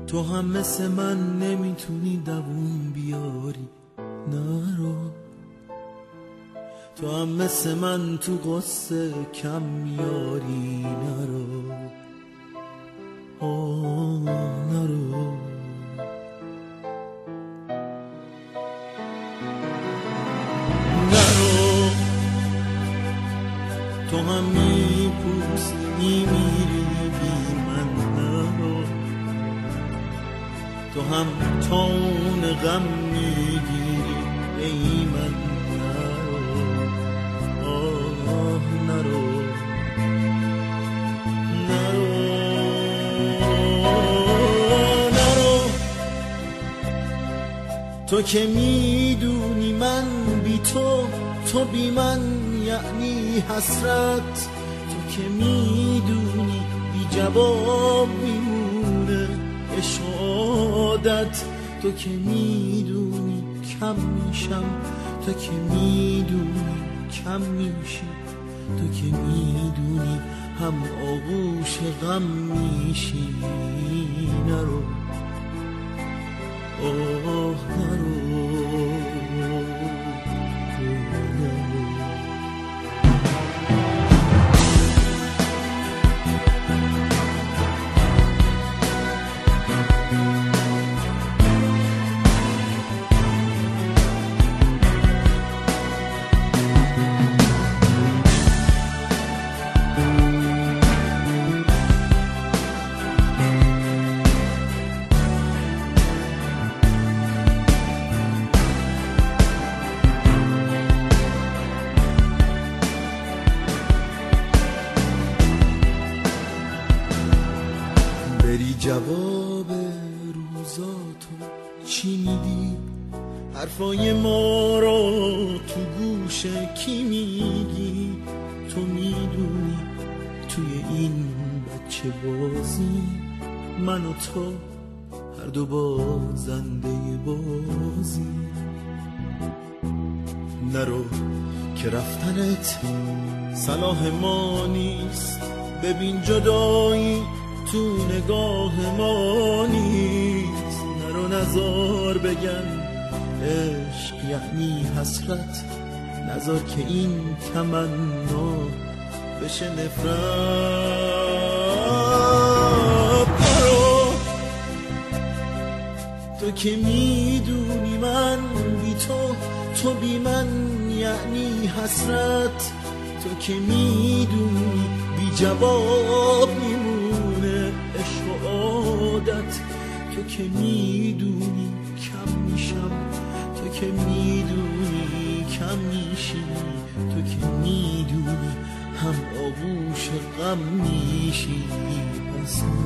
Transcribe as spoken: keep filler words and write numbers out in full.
تو هم مثل من نمیتونی دووم بیاری، نرو. تو هم مثل من تو قصه کم میاری، نرو. آه نرو. نرو. تو هم میپوسی میمیری بی من، نرو. تو هم تون غم میگیری ای من، نرو. آه نرو. نرو. نرو. تو که میدونی من بی تو، تو بی من یعنی حسرت. تو که میدونی بی جواب میمونه عشقادت. تو که میدونی کم میشم، تو که میدونی کم میشی، تو که میدونی هم آغوش غم میشی، نرو. آه نرو. بری جواب روزاتو چی میدی؟ حرفای ما رو تو گوش کی میگی؟ تو میدونی توی این بچه بازی من و تو هر دو بازنده بازی. نرو که رفتنت صلاح ما نیست، ببین جدایی تو نگاه ما نیست. نرو نزار بگن عشق یعنی حسرت، نزار که این تمنا بشه نفرت. نرو. تو که میدونی من بی تو، تو بی من یعنی حسرت. تو که میدونی بی جواب میمونه عشق و عادت. تو که میدونی کم میشم، تو که میدونی کم میشی، تو که میدونی هم آغوش غم میشی، پس